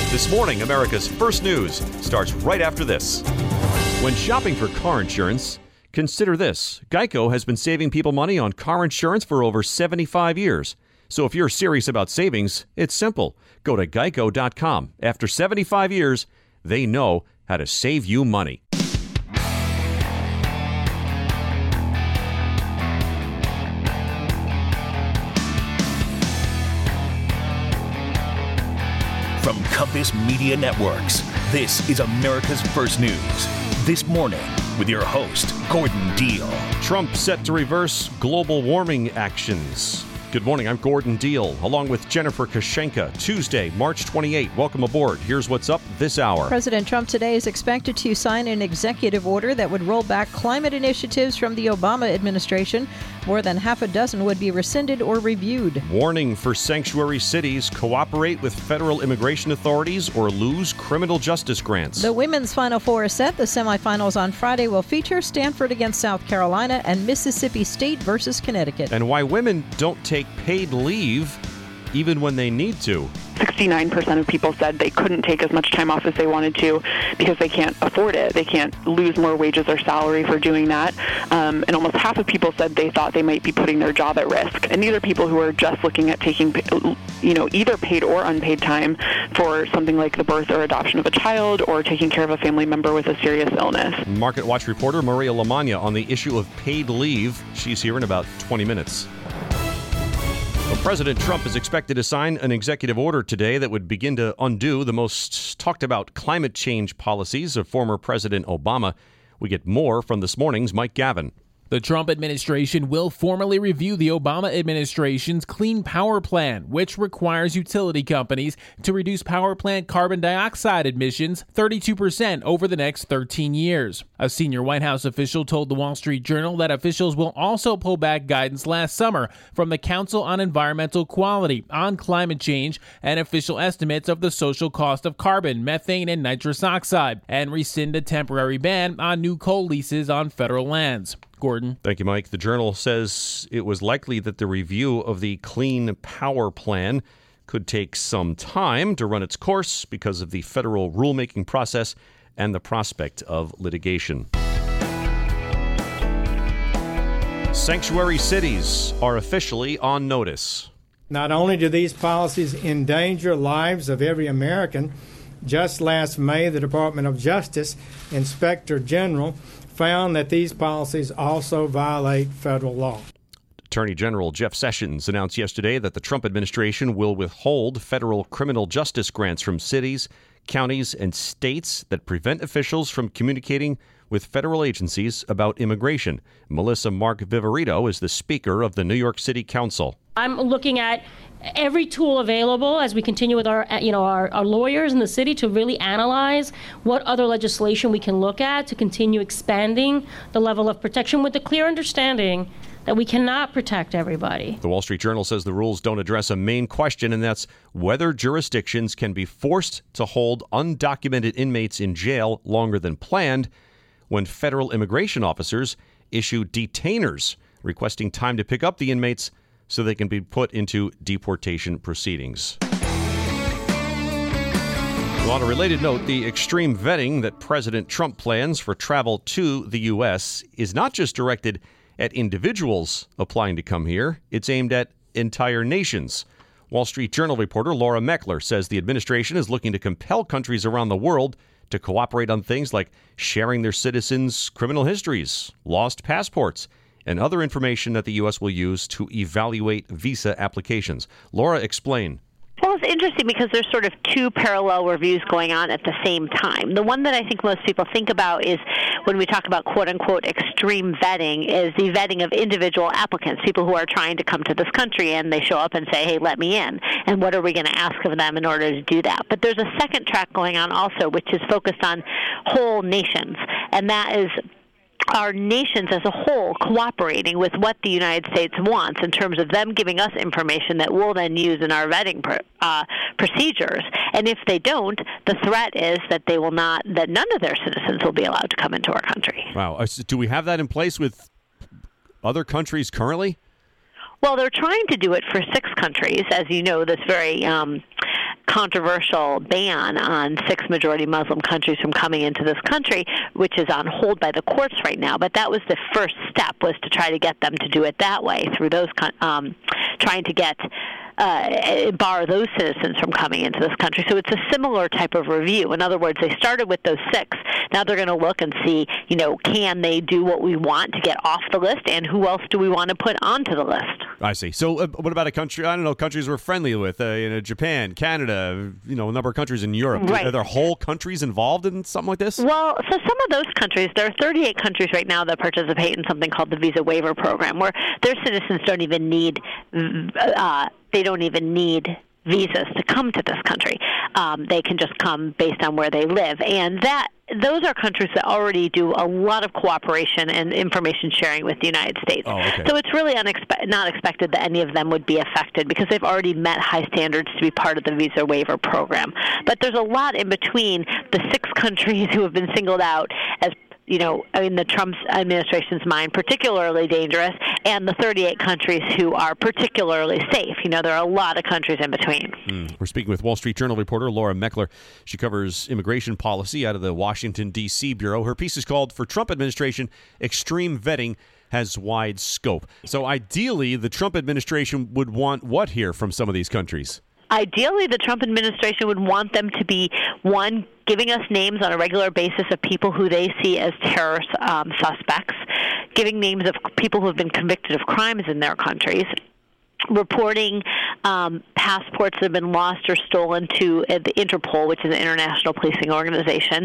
This morning, America's First News starts right after this. When shopping for car insurance, consider this. Geico has been saving people money on car insurance for over 75 years. So if you're serious about savings, it's simple. Go to geico.com. After 75 years, they know how to save you money. From Compass Media Networks, this is America's First News. This morning, with your host, Gordon Deal. Trump set to reverse global warming actions. Good morning, I'm Gordon Deal, along with Jennifer Kashenka. Tuesday, March 28. Welcome aboard. Here's what's up this hour. President Trump today is expected to sign an executive order that would roll back climate initiatives from the Obama administration. More than half a dozen would be rescinded or reviewed. Warning for sanctuary cities: cooperate with federal immigration authorities or lose criminal justice grants. The women's Final Four is set. The semifinals on Friday will feature Stanford against South Carolina and Mississippi State versus Connecticut. And why women don't take paid leave even when they need to. 69% of people said they couldn't take as much time off as they wanted to because they can't afford it. They can't lose more wages or salary for doing that. And almost half of people said they thought they might be putting their job at risk. And these are people who are just looking at taking, either paid or unpaid time for something like the birth or adoption of a child or taking care of a family member with a serious illness. Market Watch reporter Maria Lamagna on the issue of paid leave. She's here in about 20 minutes. Well, President Trump is expected to sign an executive order today that would begin to undo the most talked about climate change policies of former President Obama. We get more from this morning's Mike Gavin. The Trump administration will formally review the Obama administration's Clean Power Plan, which requires utility companies to reduce power plant carbon dioxide emissions 32% over the next 13 years. A senior White House official told the Wall Street Journal that officials will also pull back guidance last summer from the Council on Environmental Quality on climate change and official estimates of the social cost of carbon, methane, and nitrous oxide, and rescind a temporary ban on new coal leases on federal lands. Gordon. Thank you, Mike. The Journal says it was likely that the review of the Clean Power Plan could take some time to run its course because of the federal rulemaking process and the prospect of litigation. Sanctuary cities are officially on notice. Not only do these policies endanger lives of every American, just last May, the Department of Justice Inspector General found that these policies also violate federal law. Attorney General Jeff Sessions announced yesterday that the Trump administration will withhold federal criminal justice grants from cities, counties, and states that prevent officials from communicating with federal agencies about immigration. Melissa Mark Viverito is the Speaker of the New York City Council. I'm looking at every tool available as we continue with our lawyers in the city to really analyze what other legislation we can look at to continue expanding the level of protection with the clear understanding that we cannot protect everybody. The Wall Street Journal says the rules don't address a main question, and that's whether jurisdictions can be forced to hold undocumented inmates in jail longer than planned when federal immigration officers issue detainers requesting time to pick up the inmates so they can be put into deportation proceedings. Well, on a related note, the extreme vetting that President Trump plans for travel to the U.S. is not just directed at individuals applying to come here. It's aimed at entire nations. Wall Street Journal reporter Laura Meckler says the administration is looking to compel countries around the world to cooperate on things like sharing their citizens' criminal histories, lost passports, and other information that the U.S. will use to evaluate visa applications. Laura, explain. Well, it's interesting because there's sort of two parallel reviews going on at the same time. The one that I think most people think about is when we talk about quote-unquote extreme vetting is the vetting of individual applicants, people who are trying to come to this country and they show up and say, hey, let me in. And what are we going to ask of them in order to do that? But there's a second track going on also, which is focused on whole nations, and that is our nations as a whole cooperating with what the United States wants in terms of them giving us information that we'll then use in our vetting procedures. And if they don't, the threat is that they will not, that none of their citizens will be allowed to come into our country. Wow. Do we have that in place with other countries currently? Well, they're trying to do it for 6 countries, as you know, this very controversial ban on 6 majority Muslim countries from coming into this country, which is on hold by the courts right now. But that was the first step, was to try to get them to do it that way, through those trying to get bar those citizens from coming into this country. So it's a similar type of review. In other words, they started with those 6. Now they're going to look and see, can they do what we want to get off the list, and who else do we want to put onto the list? I see. So what about a country, countries we're friendly with, Japan, Canada, a number of countries in Europe. Right. Are there whole countries involved in something like this? Well, so some of those countries, there are 38 countries right now that participate in something called the Visa Waiver Program, where their citizens don't even need visas to come to this country. They can just come based on where they live. And those are countries that already do a lot of cooperation and information sharing with the United States. Oh, okay. So it's really not expected that any of them would be affected, because they've already met high standards to be part of the Visa Waiver Program. But there's a lot in between the 6 countries who have been singled out as in the Trump administration's mind, particularly dangerous, and the 38 countries who are particularly safe. There are a lot of countries in between. We're speaking with Wall Street Journal reporter Laura Meckler. She covers immigration policy out of the Washington, D.C. Bureau. Her piece is called, "For Trump Administration, Extreme Vetting Has Wide Scope." So ideally, the Trump administration would want what here from some of these countries? Ideally, the Trump administration would want them to be, one, giving us names on a regular basis of people who they see as terrorist suspects, giving names of people who have been convicted of crimes in their countries, reporting passports that have been lost or stolen to the Interpol, which is an international policing organization,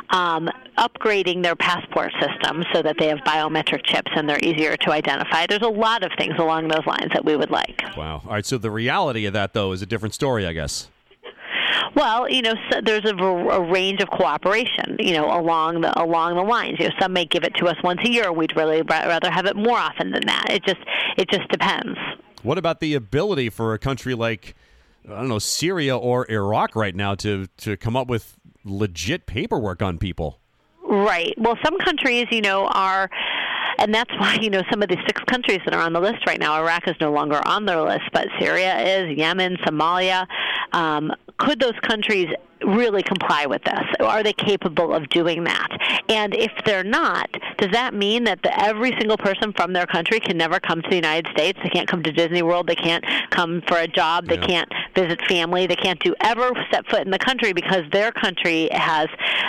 upgrading their passport system so that they have biometric chips and they're easier to identify. There's a lot of things along those lines that we would like. Wow. All right, so the reality of that, though, is a different story, I guess. Well, so there's a range of cooperation, along the lines. Some may give it to us once a year. We'd really rather have it more often than that. It just depends. What about the ability for a country like, Syria or Iraq right now to come up with legit paperwork on people? Right. Well, some countries, are, and that's why, some of the 6 countries that are on the list right now, Iraq is no longer on their list, but Syria is, Yemen, Somalia. Could those countries really comply with this? Are they capable of doing that? And if they're not, does that mean that every single person from their country can never come to the United States? They can't come to Disney World. They can't come for a job. They can't visit family. They can't ever step foot in the country because their country has,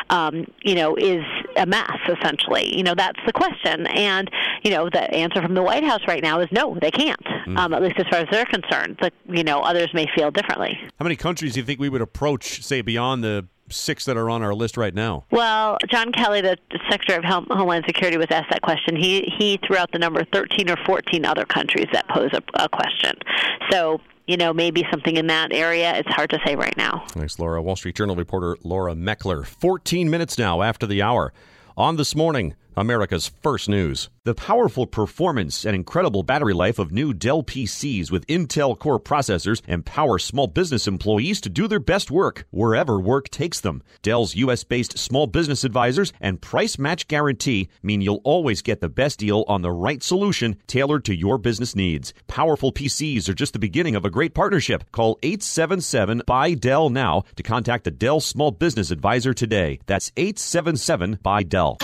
is a mess, essentially. That's the question. And, the answer from the White House right now is no, they can't, at least as far as they're concerned. But, others may feel differently. How many countries do you think we would approach, say, beyond the 6 that are on our list right now? Well, John Kelly, the Secretary of Homeland Security, was asked that question. He threw out the number 13 or 14 other countries that pose a question. So, maybe something in that area. It's hard to say right now. Thanks, Laura. Wall Street Journal reporter Laura Meckler. 14 minutes now after the hour. On This Morning, America's First News. The powerful performance and incredible battery life of new Dell PCs with Intel Core processors empower small business employees to do their best work wherever work takes them. Dell's U.S.-based small business advisors and price match guarantee mean you'll always get the best deal on the right solution tailored to your business needs. Powerful PCs are just the beginning of a great partnership. Call 877-BUY-DELL now to contact the Dell Small Business Advisor today. That's 877-BUY-DELL.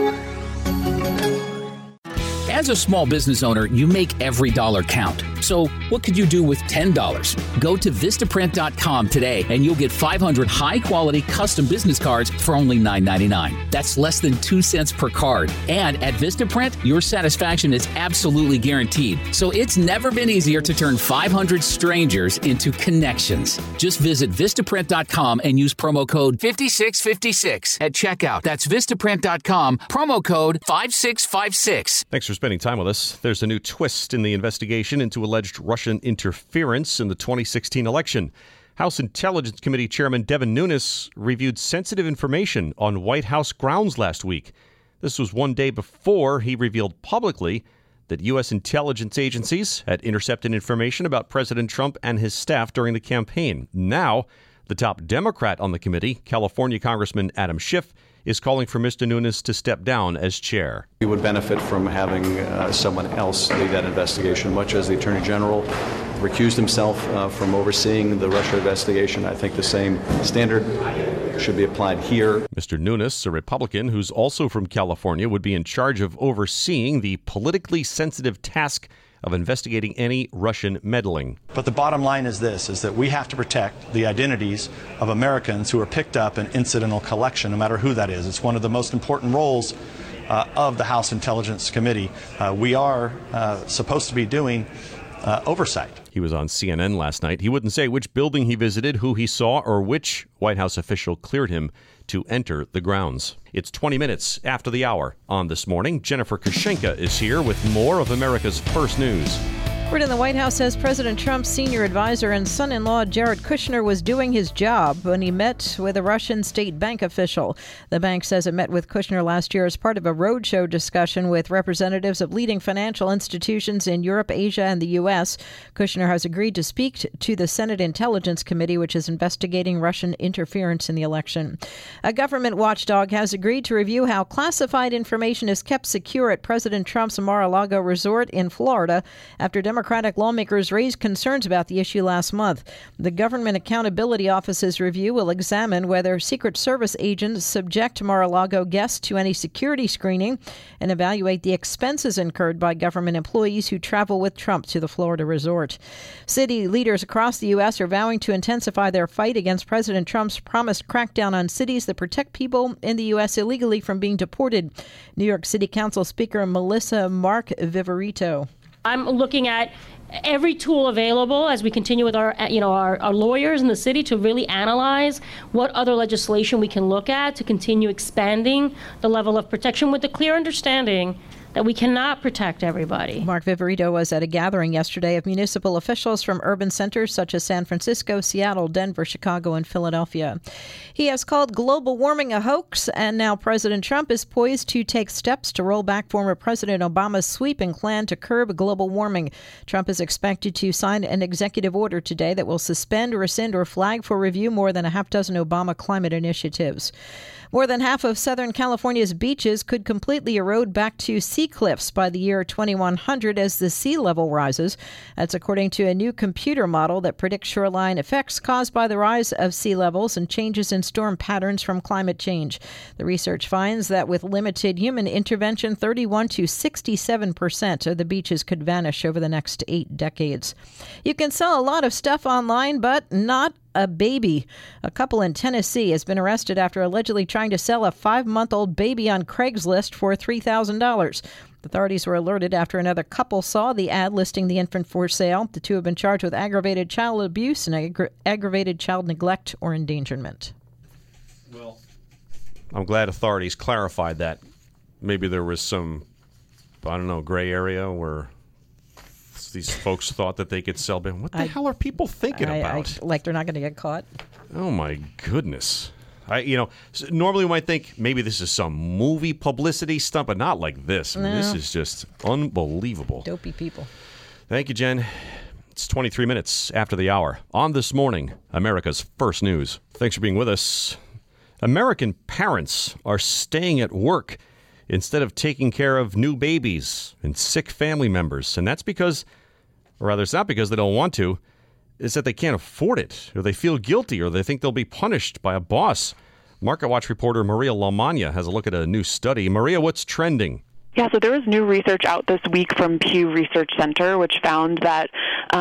As a small business owner, you make every dollar count. So what could you do with $10? Go to Vistaprint.com today and you'll get 500 high-quality custom business cards for only $9.99. That's less than 2 cents per card. And at Vistaprint, your satisfaction is absolutely guaranteed. So it's never been easier to turn 500 strangers into connections. Just visit Vistaprint.com and use promo code 5656 at checkout. That's Vistaprint.com, promo code 5656. Thanks for spending time with us. There's a new twist in the investigation into alleged Russian interference in the 2016 election. House Intelligence Committee Chairman Devin Nunes reviewed sensitive information on White House grounds last week. This was one day before he revealed publicly that U.S. intelligence agencies had intercepted information about President Trump and his staff during the campaign. Now, the top Democrat on the committee, California Congressman Adam Schiff, is calling for Mr. Nunes to step down as chair. We would benefit from having someone else lead that investigation, much as the Attorney General recused himself from overseeing the Russia investigation. I think the same standard should be applied here. Mr. Nunes, a Republican who's also from California, would be in charge of overseeing the politically sensitive task of investigating any Russian meddling. But the bottom line is this, is that we have to protect the identities of Americans who are picked up in incidental collection, no matter who that is. It's one of the most important roles of the House Intelligence Committee. We are supposed to be doing oversight. He was on CNN last night. He wouldn't say which building he visited, who he saw, or which White House official cleared him to enter the grounds. It's 20 minutes after the hour on This Morning. Jennifer Kushenka is here with more of America's First News. Word in the White House says President Trump's senior advisor and son-in-law Jared Kushner was doing his job when he met with a Russian state bank official. The bank says it met with Kushner last year as part of a roadshow discussion with representatives of leading financial institutions in Europe, Asia, and the U.S. Kushner has agreed to speak to the Senate Intelligence Committee, which is investigating Russian interference in the election. A government watchdog has agreed to review how classified information is kept secure at President Trump's Mar-a-Lago resort in Florida after Democratic lawmakers raised concerns about the issue last month. The Government Accountability Office's review will examine whether Secret Service agents subject Mar-a-Lago guests to any security screening and evaluate the expenses incurred by government employees who travel with Trump to the Florida resort. City leaders across the U.S. are vowing to intensify their fight against President Trump's promised crackdown on cities that protect people in the U.S. illegally from being deported. New York City Council Speaker Melissa Mark Viverito. I'm looking at every tool available as we continue with our lawyers in the city to really analyze what other legislation we can look at to continue expanding the level of protection with the clear understanding that we cannot protect everybody. Mark Viverito was at a gathering yesterday of municipal officials from urban centers such as San Francisco, Seattle, Denver, Chicago, and Philadelphia. He has called global warming a hoax, and now President Trump is poised to take steps to roll back former President Obama's sweeping plan to curb global warming. Trump is expected to sign an executive order today that will suspend, rescind, or flag for review more than a half dozen Obama climate initiatives. More than half of Southern California's beaches could completely erode back to sea cliffs by the year 2100 as the sea level rises. That's according to a new computer model that predicts shoreline effects caused by the rise of sea levels and changes in storm patterns from climate change. The research finds that with limited human intervention, 31 to 67% of the beaches could vanish over the next 8 decades. You can sell a lot of stuff online, but not a baby. A couple in Tennessee has been arrested after allegedly trying to sell a 5-month-old baby on Craigslist for $3,000. Authorities were alerted after another couple saw the ad listing the infant for sale. The two have been charged with aggravated child abuse and aggravated child neglect or endangerment. Well, I'm glad authorities clarified that. Maybe there was some, gray area where these folks thought that they could sell. What the hell are people thinking about? Like they're not going to get caught? Oh, my goodness. Normally we might think maybe this is some movie publicity stunt, but not like this. I mean, this is just unbelievable. Dopey people. Thank you, Jen. It's 23 minutes after the hour. On This Morning, America's First News. Thanks for being with us. American parents are staying at work instead of taking care of new babies and sick family members. And that's because, or rather, it's not because they don't want to. It's that they can't afford it, or they feel guilty, or they think they'll be punished by a boss. Market Watch reporter Maria LaMagna has a look at a new study. Maria, what's trending? Yeah, so there was new research out this week from Pew Research Center, which found that,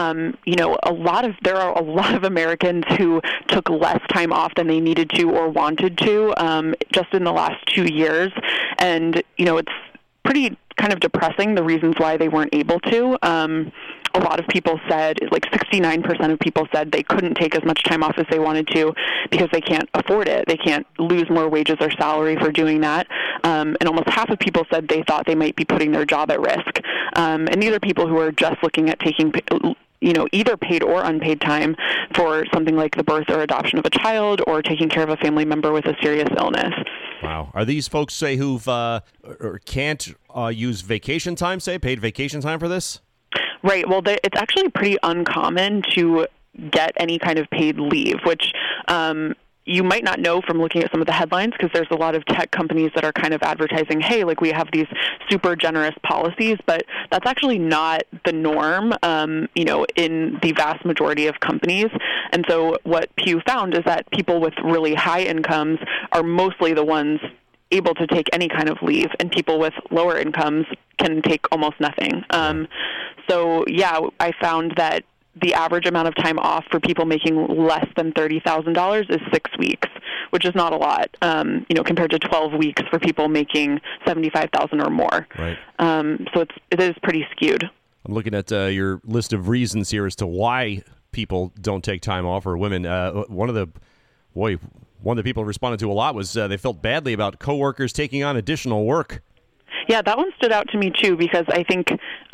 there are a lot of Americans who took less time off than they needed to or wanted to just in the last 2 years. And, it's pretty kind of depressing, the reasons why they weren't able to. A lot of people said, like 69% of people said they couldn't take as much time off as they wanted to because they can't afford it. They can't lose more wages or salary for doing that. And almost half of people said they thought they might be putting their job at risk. And these are people who are just looking at taking either paid or unpaid time for something like the birth or adoption of a child or taking care of a family member with a serious illness. Wow. Are these folks, say, who've or can't use vacation time, say, paid vacation time for this? Right. Well, it's actually pretty uncommon to get any kind of paid leave, which you might not know from looking at some of the headlines, because there's a lot of tech companies that are kind of advertising, hey, like we have these super generous policies, but that's actually not the norm, in the vast majority of companies. And so what Pew found is that people with really high incomes are mostly the ones able to take any kind of leave, and people with lower incomes can take almost nothing. I found that the average amount of time off for people making less than $30,000 is 6 weeks, which is not a lot, compared to 12 weeks for people making $75,000 or more. Right. So it is pretty skewed. I'm looking at your list of reasons here as to why people don't take time off, or women. One of the people responded to a lot was they felt badly about coworkers taking on additional work. Yeah, that one stood out to me too, because I think,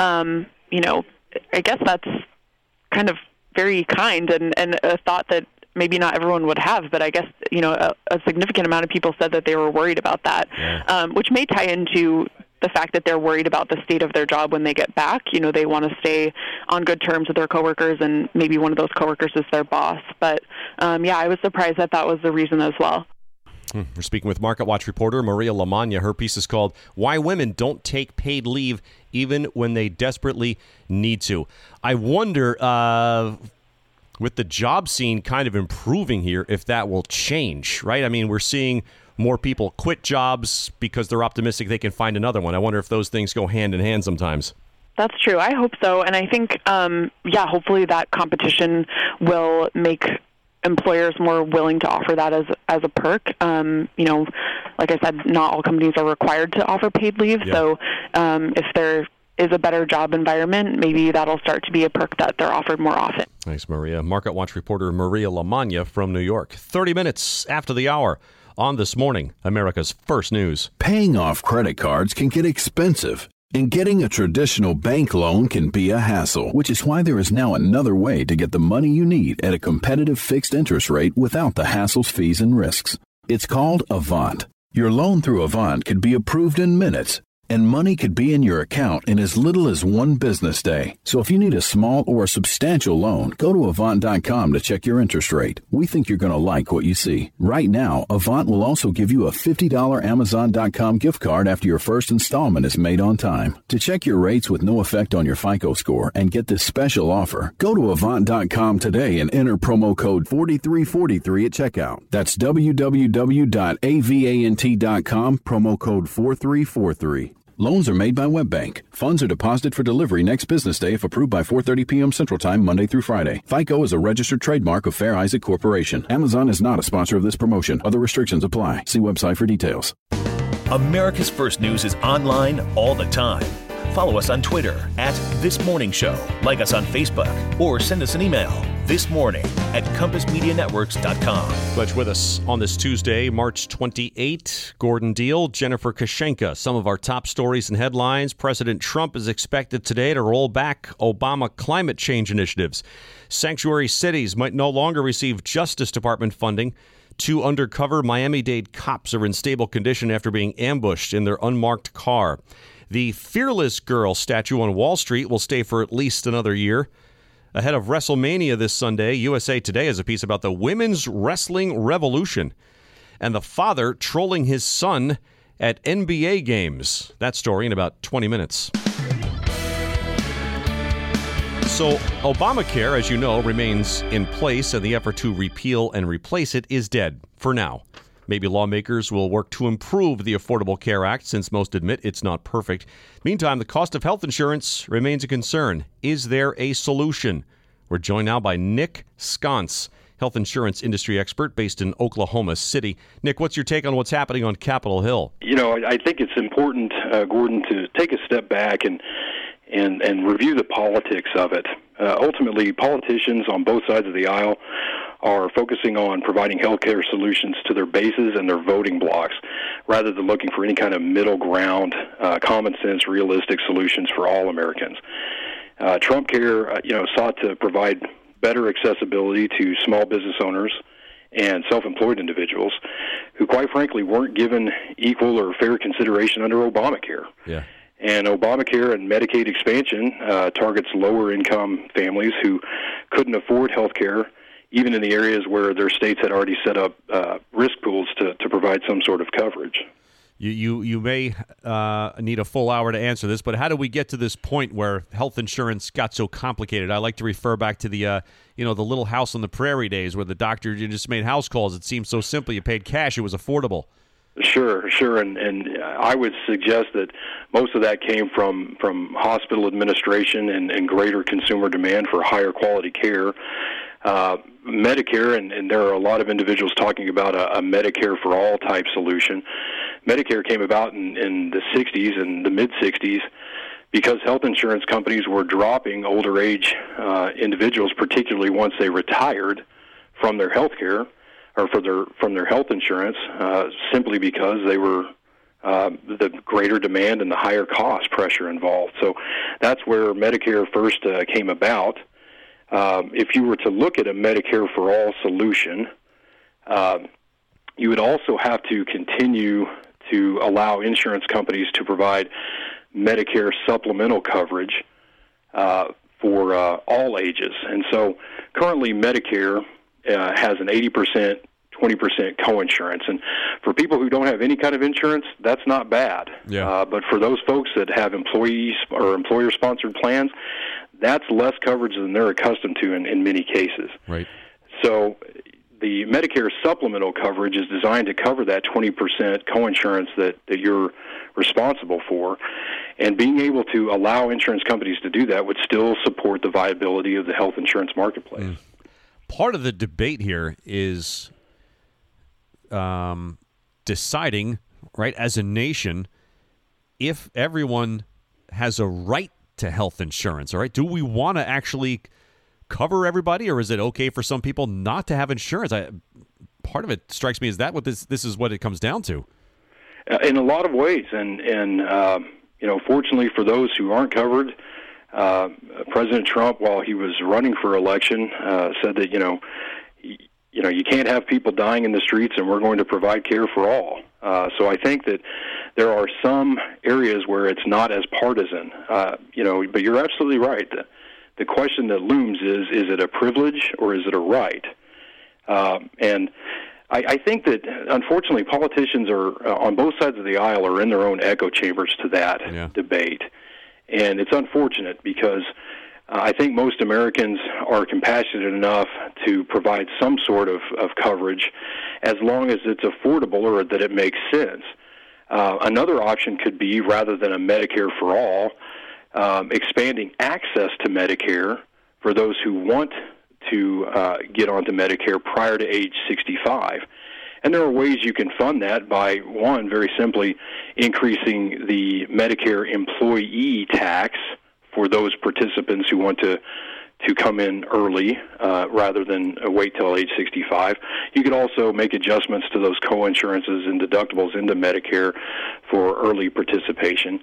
I guess that's kind of very kind and a thought that maybe not everyone would have, but I guess, a significant amount of people said that they were worried about that, which may tie into the fact that they're worried about the state of their job when they get back. They want to stay on good terms with their coworkers, and maybe one of those coworkers is their boss. But, I was surprised that was the reason as well. We're speaking with Market Watch reporter Maria Lamagna. Her piece is called "Why Women Don't Take Paid Leave Even When They Desperately Need to." I wonder, with the job scene kind of improving here, if that will change, right? I mean, we're seeing more people quit jobs because they're optimistic they can find another one. I wonder if those things go hand in hand sometimes. That's true. I hope so. And I think, hopefully that competition will make employers more willing to offer that as a perk. Like I said, not all companies are required to offer paid leave. Yeah. So if there is a better job environment, maybe that'll start to be a perk that they're offered more often. Thanks, Maria. Market Watch reporter Maria Lamagna from New York. 30 minutes after the hour on This Morning, America's First News. Paying off credit cards can get expensive, and getting a traditional bank loan can be a hassle, which is why there is now another way to get the money you need at a competitive fixed interest rate without the hassles, fees, and risks. It's called Avant. Your loan through Avant could be approved in minutes, and money could be in your account in as little as one business day. So if you need a small or a substantial loan, go to Avant.com to check your interest rate. We think you're going to like what you see. Right now, Avant will also give you a $50 Amazon.com gift card after your first installment is made on time. To check your rates with no effect on your FICO score and get this special offer, go to Avant.com today and enter promo code 4343 at checkout. That's www.avant.com, promo code 4343. Loans are made by WebBank. Funds are deposited for delivery next business day if approved by 4:30 p.m. Central Time, Monday through Friday. FICO is a registered trademark of Fair Isaac Corporation. Amazon is not a sponsor of this promotion. Other restrictions apply. See website for details. America's First News is online all the time. Follow us on Twitter @ThisMorningShow. Like us on Facebook or send us an email thismorning@compassmedianetworks.com. Glad with us on this Tuesday, March 28. Gordon Deal, Jennifer Kashenka. Some of our top stories and headlines. President Trump is expected today to roll back Obama climate change initiatives. Sanctuary cities might no longer receive Justice Department funding. 2 undercover Miami-Dade cops are in stable condition after being ambushed in their unmarked car. The Fearless Girl statue on Wall Street will stay for at least another year. Ahead of WrestleMania this Sunday, USA Today has a piece about the women's wrestling revolution and the father trolling his son at NBA games. That story in about 20 minutes. So Obamacare, as you know, remains in place, and the effort to repeal and replace it is dead for now. Maybe lawmakers will work to improve the Affordable Care Act, since most admit it's not perfect. Meantime, the cost of health insurance remains a concern. Is there a solution? We're joined now by Nick Sconce, health insurance industry expert based in Oklahoma City. Nick, what's your take on what's happening on Capitol Hill? I think it's important, Gordon, to take a step back and review the politics of it. Ultimately, politicians on both sides of the aisle are focusing on providing health care solutions to their bases and their voting blocks, rather than looking for any kind of middle ground, common sense, realistic solutions for all Americans. Trump Care, sought to provide better accessibility to small business owners and self-employed individuals who, quite frankly, weren't given equal or fair consideration under Obamacare. Yeah. And Obamacare and Medicaid expansion targets lower-income families who couldn't afford health care, even in the areas where their states had already set up risk pools to provide some sort of coverage. You may need a full hour to answer this, but how do we get to this point where health insurance got so complicated? I like to refer back to the the Little House on the Prairie days where the doctor just made house calls. It seemed so simple. You paid cash. It was affordable. Sure, and I would suggest that most of that came from hospital administration and greater consumer demand for higher quality care. Medicare, and there are a lot of individuals talking about a Medicare for all type solution. Medicare came about in the 60s and the mid-60s because health insurance companies were dropping older age individuals, particularly once they retired from their health care or from their health insurance, simply because they were the greater demand and the higher cost pressure involved. So that's where Medicare first came about. If you were to look at a Medicare for all solution, you would also have to continue to allow insurance companies to provide Medicare supplemental coverage for all ages. And so currently Medicare has an 80%, 20% coinsurance. And for people who don't have any kind of insurance, that's not bad. Yeah. But for those folks that have employees or employer-sponsored plans, that's less coverage than they're accustomed to in many cases. Right. So the Medicare supplemental coverage is designed to cover that 20% coinsurance that you're responsible for. And being able to allow insurance companies to do that would still support the viability of the health insurance marketplace. Part of the debate here is deciding, right, as a nation, if everyone has a right to health insurance. All right, do we want to actually cover everybody, or is it okay for some people not to have insurance? Part of it strikes me as that what this is what it comes down to. In a lot of ways, and fortunately for those who aren't covered, President Trump, while he was running for election, said that you can't have people dying in the streets, and we're going to provide care for all. So I think that there are some areas where it's not as partisan, but you're absolutely right. The question that looms is it a privilege or is it a right? And I think that, unfortunately, politicians are on both sides of the aisle are in their own echo chambers to that debate. And it's unfortunate because I think most Americans are compassionate enough to provide some sort of coverage as long as it's affordable or that it makes sense. Another option could be, rather than a Medicare for all, expanding access to Medicare for those who want to get onto Medicare prior to age 65. And there are ways you can fund that by, one, very simply increasing the Medicare employee tax for those participants who want to come in early rather than wait till age 65. You could also make adjustments to those co-insurances and deductibles into Medicare for early participation.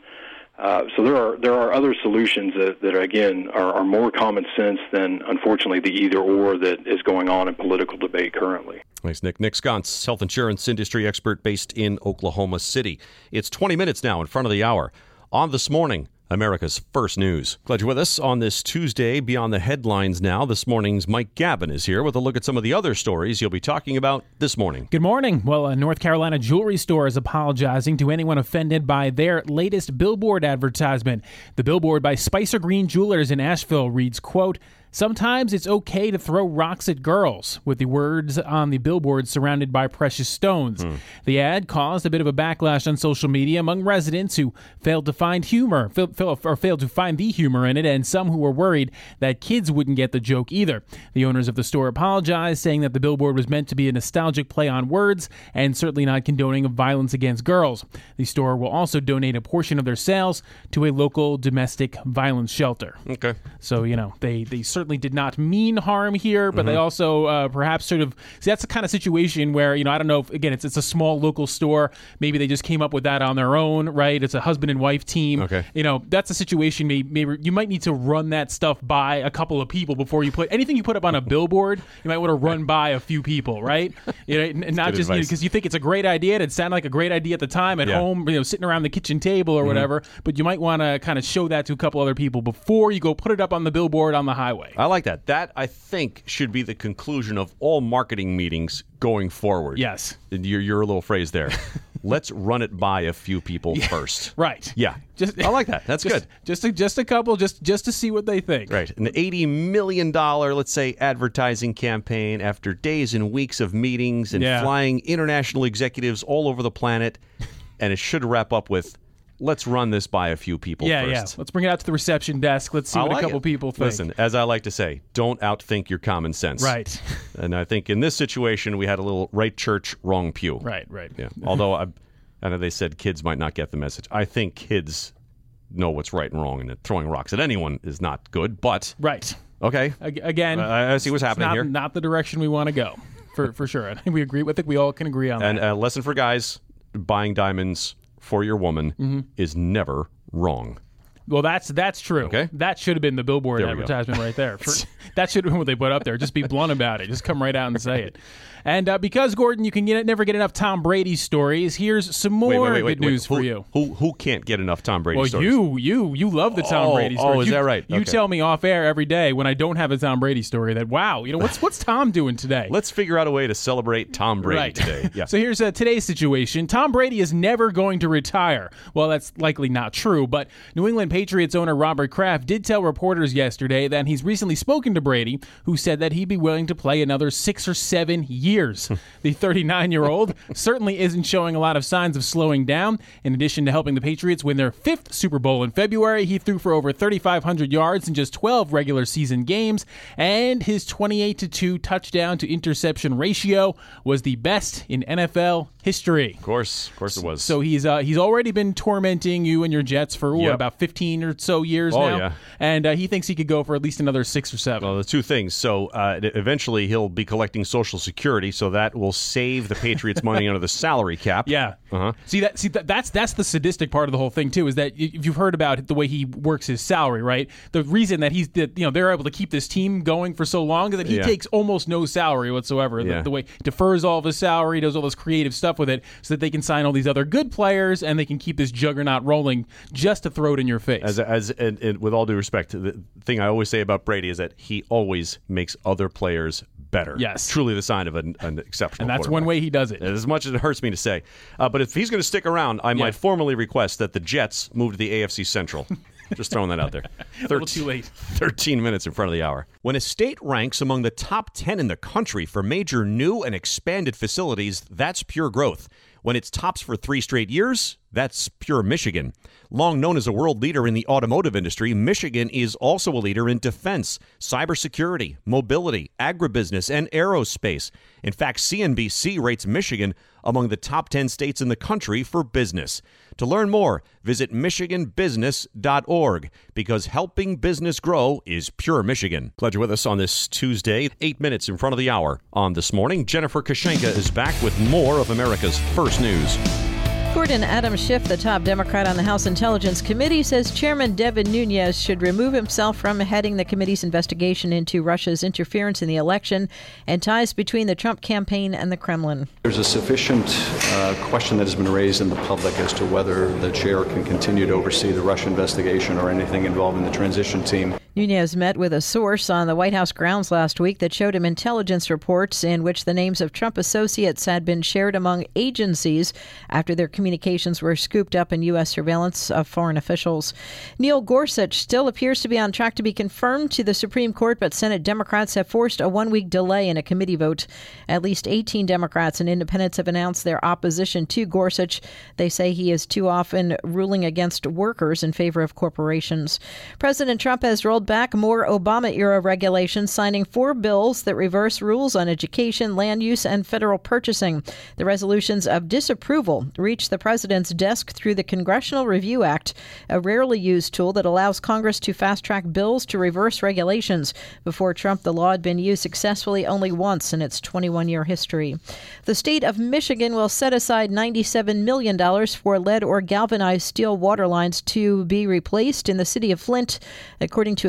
So there are other solutions that again, are more common sense than, unfortunately, the either-or that is going on in political debate currently. Thanks, Nick. Nick Sconce, health insurance industry expert based in Oklahoma City. It's 20 minutes now in front of the hour. On This Morning, America's First News. Glad you're with us on this Tuesday. Beyond the headlines now, this morning's Mike Gavin is here with a look at some of the other stories you'll be talking about this morning. Good morning. Well, a North Carolina jewelry store is apologizing to anyone offended by their latest billboard advertisement. The billboard by Spicer Green Jewelers in Asheville reads, quote, "Sometimes it's okay to throw rocks at girls," with the words on the billboard surrounded by precious stones. The ad caused a bit of a backlash on social media among residents who failed to find failed to find the humor in it, and some who were worried that kids wouldn't get the joke either. The owners of the store apologized, saying that the billboard was meant to be a nostalgic play on words and certainly not condoning of violence against girls. The store will also donate a portion of their sales to a local domestic violence shelter. Okay. So, they certainly did not mean harm here, but they also perhaps sort of see, that's the kind of situation where, I don't know if, again, it's a small local store. Maybe they just came up with that on their own, right? It's a husband and wife team. Okay. That's a situation maybe you might need to run that stuff by a couple of people before you put anything you put up on a billboard. You might want to run by a few people, right? Not just because you think it's a great idea. It sounded like a great idea at the time at home, sitting around the kitchen table or whatever. But you might want to kind of show that to a couple other people before you go put it up on the billboard on the highway. by. I like that. That, I think, should be the conclusion of all marketing meetings going forward. Yes. Your little phrase there. Let's run it by a few people first. Right. Yeah. I like that. That's good. Just a couple, just to see what they think. Right. An $80 million, let's say, advertising campaign after days and weeks of meetings and flying international executives all over the planet. And it should wrap up with, let's run this by a few people first. Yeah. Let's bring it out to the reception desk. Let's see what a couple people think. Listen, as I like to say, don't outthink your common sense. Right. And I think in this situation, we had a little right church, wrong pew. Right. Yeah. Although I know they said kids might not get the message. I think kids know what's right and wrong, and that throwing rocks at anyone is not good. But right. Okay. Again, I see what's happening here. Not the direction we want to go, for sure. I think we agree. I think we all can agree on that. And a lesson for guys: buying diamonds for your woman is never wrong. Well, that's true. Okay. That should have been the billboard advertisement right there. That should have been what they put up there. Just be blunt about it. Just come right out and say it. And because, Gordon, you can never get enough Tom Brady stories, here's some more good news for you. Who can't get enough Tom Brady stories? Well, you love the Tom Brady stories. Oh, is that right? You tell me off air every day when I don't have a Tom Brady story that, wow, what's Tom doing today? Let's figure out a way to celebrate Tom Brady today. Yeah. So here's today's situation. Tom Brady is never going to retire. Well, that's likely not true, but New England Patriots owner Robert Kraft did tell reporters yesterday that he's recently spoken to Brady, who said that he'd be willing to play another 6 or 7 years. The 39-year-old certainly isn't showing a lot of signs of slowing down. In addition to helping the Patriots win their 5th Super Bowl in February, he threw for over 3,500 yards in just 12 regular season games, and his 28-2 touchdown to interception ratio was the best in NFL history. Of course it was. So he's already been tormenting you and your Jets for about 15 or so years now. Yeah. And he thinks he could go for at least another 6 or 7. Well, the two things. So eventually he'll be collecting Social Security, so that will save the Patriots money under the salary cap. Yeah. Uh-huh. That's the sadistic part of the whole thing too. Is that if you've heard about the way he works his salary, right? The reason that they're able to keep this team going for so long is that he takes almost no salary whatsoever. The way he defers all of his salary, does all this creative stuff with it, so that they can sign all these other good players and they can keep this juggernaut rolling just to throw it in your face. And with all due respect, the thing I always say about Brady is that he always makes other players better. Yes. Truly the sign of an exceptional And that's one way he does it. As much as it hurts me to say. But if he's going to stick around, I might formally request that the Jets move to the AFC Central. Just throwing that out there. A little too late. 13 minutes in front of the hour. When a state ranks among the top 10 in the country for major new and expanded facilities, that's pure growth. When it's tops for 3 straight years, that's pure Michigan. Long known as a world leader in the automotive industry, Michigan is also a leader in defense, cybersecurity, mobility, agribusiness, and aerospace. In fact, CNBC rates Michigan among the top 10 states in the country for business. To learn more, visit michiganbusiness.org, because helping business grow is pure Michigan. Glad you're with us on this Tuesday, 8 minutes in front of the hour. On This Morning, Jennifer Kashenka is back with more of America's First News. Gordon, Adam Schiff, the top Democrat on the House Intelligence Committee, says Chairman Devin Nunes should remove himself from heading the committee's investigation into Russia's interference in the election and ties between the Trump campaign and the Kremlin. There's a sufficient question that has been raised in the public as to whether the chair can continue to oversee the Russia investigation or anything involving the transition team. Nunes met with a source on the White House grounds last week that showed him intelligence reports in which the names of Trump associates had been shared among agencies after their communications were scooped up in U.S. surveillance of foreign officials. Neil Gorsuch still appears to be on track to be confirmed to the Supreme Court, but Senate Democrats have forced a 1-week delay in a committee vote. At least 18 Democrats and independents have announced their opposition to Gorsuch. They say he is too often ruling against workers in favor of corporations. President Trump has rolled back more Obama-era regulations, signing 4 bills that reverse rules on education, land use, and federal purchasing. The resolutions of disapproval reached the president's desk through the Congressional Review Act, a rarely used tool that allows Congress to fast-track bills to reverse regulations. Before Trump, the law had been used successfully only once in its 21-year history. The state of Michigan will set aside $97 million for lead or galvanized steel water lines to be replaced in the city of Flint, according to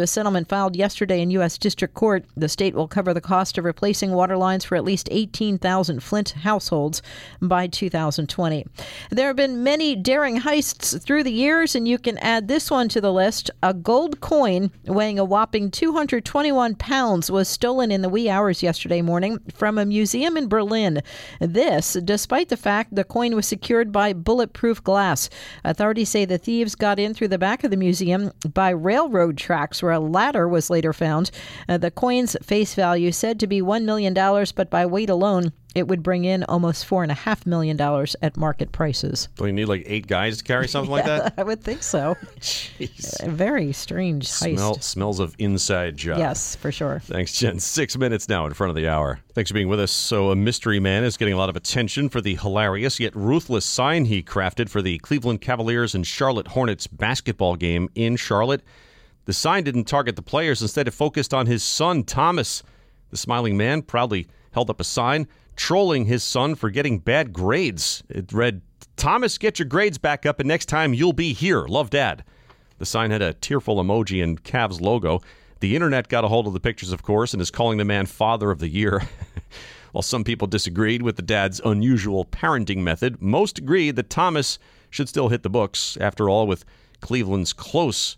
a settlement filed yesterday in U.S. District Court. The state will cover the cost of replacing water lines for at least 18,000 Flint households by 2020. There have been many daring heists through the years, and you can add this one to the list. A gold coin weighing a whopping 221 pounds was stolen in the wee hours yesterday morning from a museum in Berlin. This, despite the fact the coin was secured by bulletproof glass. Authorities say the thieves got in through the back of the museum by railroad tracks where a ladder was later found. The coin's face value said to be $1 million, but by weight alone, it would bring in almost $4.5 million at market prices. Do you need like 8 guys to carry something like that? I would think so. Jeez. A very strange heist. Smells of inside job. Yes, for sure. Thanks, Jen. 6 minutes now in front of the hour. Thanks for being with us. So a mystery man is getting a lot of attention for the hilarious yet ruthless sign he crafted for the Cleveland Cavaliers and Charlotte Hornets basketball game in Charlotte. The sign didn't target the players. Instead, it focused on his son, Thomas. The smiling man proudly held up a sign trolling his son for getting bad grades. It read, "Thomas, get your grades back up, and next time you'll be here. Love, Dad." The sign had a tearful emoji and Cavs logo. The internet got a hold of the pictures, of course, and is calling the man Father of the Year. While some people disagreed with the dad's unusual parenting method, most agreed that Thomas should still hit the books. After all, with Cleveland's close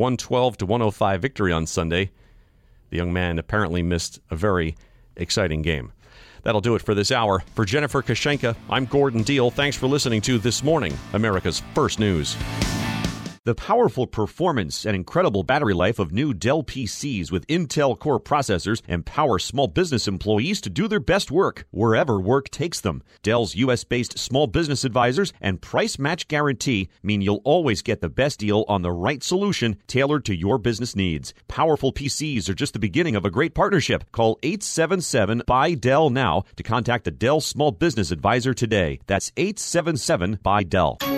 112-105 victory on Sunday, the young man apparently missed a very exciting game. That'll do it for this hour. For Jennifer Kashenka, I'm Gordon Deal. Thanks for listening to This Morning, America's First News. The powerful performance and incredible battery life of new Dell PCs with Intel Core processors empower small business employees to do their best work wherever work takes them. Dell's U.S.-based small business advisors and price match guarantee mean you'll always get the best deal on the right solution tailored to your business needs. Powerful PCs are just the beginning of a great partnership. Call 877-BUY-DELL now to contact the Dell Small Business Advisor today. That's 877-BUY-DELL.